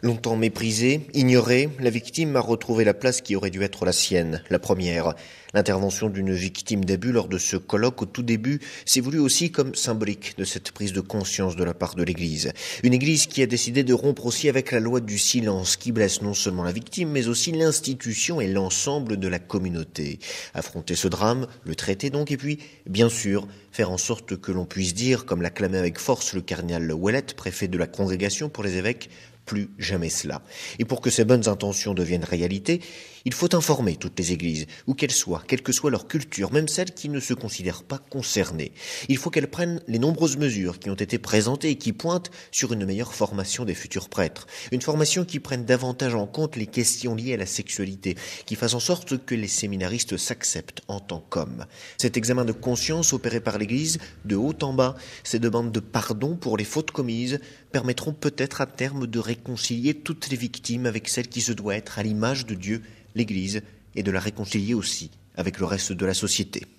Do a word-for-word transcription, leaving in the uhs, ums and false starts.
Longtemps méprisée, ignorée, la victime a retrouvé la place qui aurait dû être la sienne, la première. L'intervention d'une victime d'abus lors de ce colloque au tout début s'est voulue aussi comme symbolique de cette prise de conscience de la part de l'Église. Une Église qui a décidé de rompre aussi avec la loi du silence qui blesse non seulement la victime mais aussi l'institution et l'ensemble de la communauté. Affronter ce drame, le traiter donc et puis, bien sûr, faire en sorte que l'on puisse dire, comme l'a clamé avec force le cardinal Ouellet, préfet de la Congrégation pour les évêques, plus jamais cela. Et pour que ces bonnes intentions deviennent réalité, il faut informer toutes les églises, où qu'elles soient, quelle que soit leur culture, même celles qui ne se considèrent pas concernées. Il faut qu'elles prennent les nombreuses mesures qui ont été présentées et qui pointent sur une meilleure formation des futurs prêtres. Une formation qui prenne davantage en compte les questions liées à la sexualité, qui fasse en sorte que les séminaristes s'acceptent en tant qu'hommes. Cet examen de conscience opéré par l'Église, de haut en bas, ces demandes de pardon pour les fautes commises, permettront peut-être à terme de réconcilier toutes les victimes avec celle qui se doit être à l'image de Dieu, l'Église, et de la réconcilier aussi avec le reste de la société.